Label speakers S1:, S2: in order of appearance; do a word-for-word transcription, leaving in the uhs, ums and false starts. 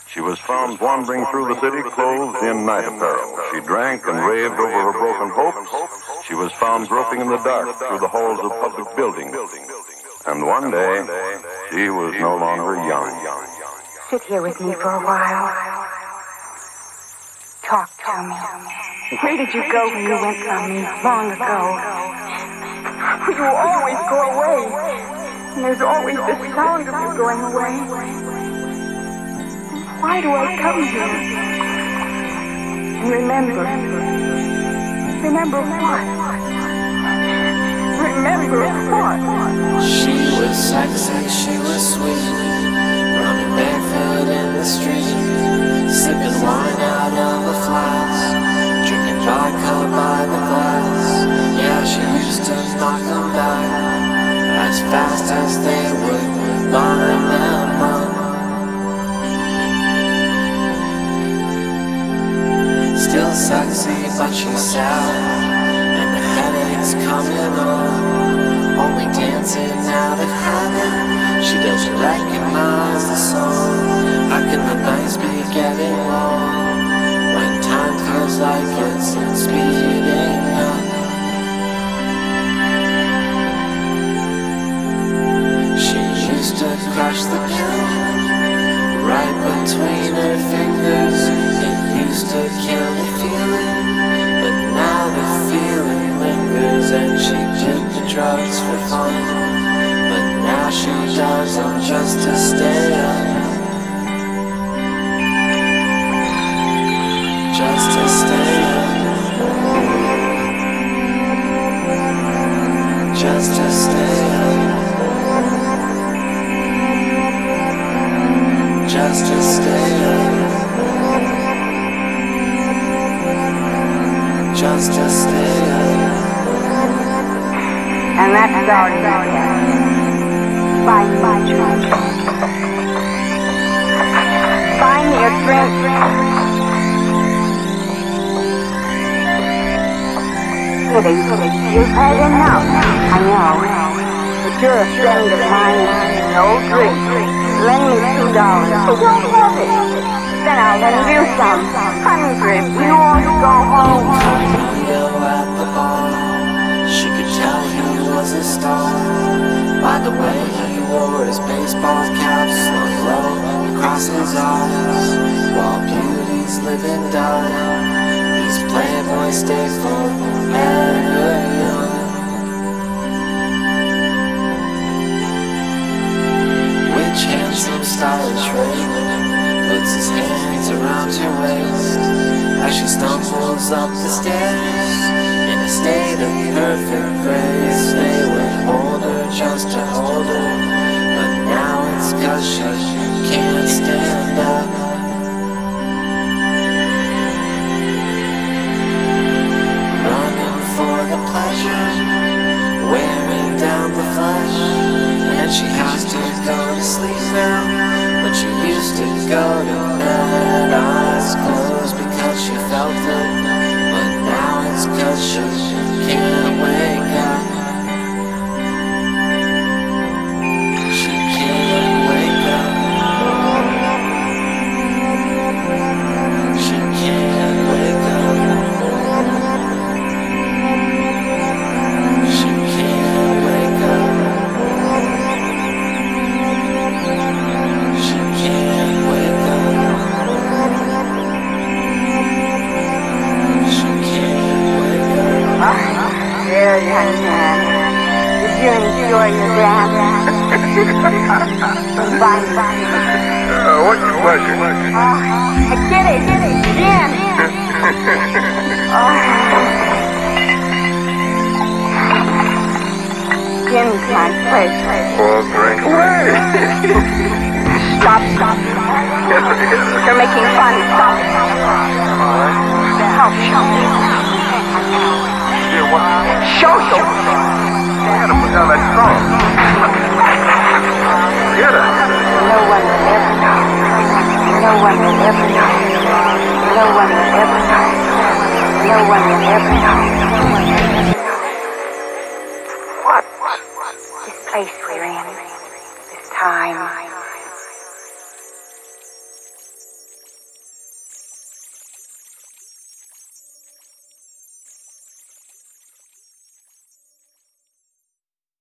S1: She was found wandering through the city clothed in night apparel. She drank and raved over her broken hopes. She was found groping in the dark through the halls of public buildings. And one day, she was no longer young.
S2: Sit here with me for a while. Talk to me. Where did you go when you went from me long ago? You always go away. And there's always the sound of you going away. Why do I come here? And remember. Remember what? Remember what?
S3: She was sexy, she was sweet, running barefoot in the street, sipping wine out of a flask, drinking vodka by the glass. Yeah, she used to knock them back as fast as they would line them up. Still sexy, but she's sad, and the headache's coming on. Only dancing out of habit, she doesn't recognize the song. How can the nights be getting long when time feels like it's speeding up? She used to crush the pill right between her fingers. It used to kill the feeling, but now the feeling lingers. And she did the drugs for fun, but now she does them just to stay up. Just to stay up. Just to stay up. Just to stay up. Just to stay up.
S2: And that's all you get. Find me a drink. Find me a drink. Kitty, you've had enough. I know. But you're a friend of mine. No drink. Lend me two dollars. I don't have it. Then I'll lend you some. Hundred. You want to go home?
S3: At the bar, she could tell he was a star by the way he wore his baseball cap slung low across his eyes. While beauties live and die, these playboys stay forever young. Which handsome stylish Raymond puts his hands around your waist as she stumbles up the stairs in a state of perfect grace. They would hold her just to hold her, but now it's cause she can't stand up. Running for the pleasure, wearing down the flesh, and she has to go to sleep now, but she used to go to bed eyes closed because she felt it, but now it's cause she can't wake up. She can't wake up. She can't wake up. She can't wake up. She can't wake up. She can't wake up.
S2: Oh, there, young man. Did you enjoy your dance? Bye, bye.
S1: Uh, what's your pleasure?
S2: Oh, get it, get it, again. Oh. Gin's my pleasure.
S1: Well, drink away.
S2: Stop, stop. You're making fun. Stop. Help, show me.
S1: Yeah, what?
S2: Show you.
S1: I gotta put down that song. Get it.
S2: No one will ever know. No one will ever know. No one will ever know. No one will ever know.
S1: What?
S2: This place we're in, this time.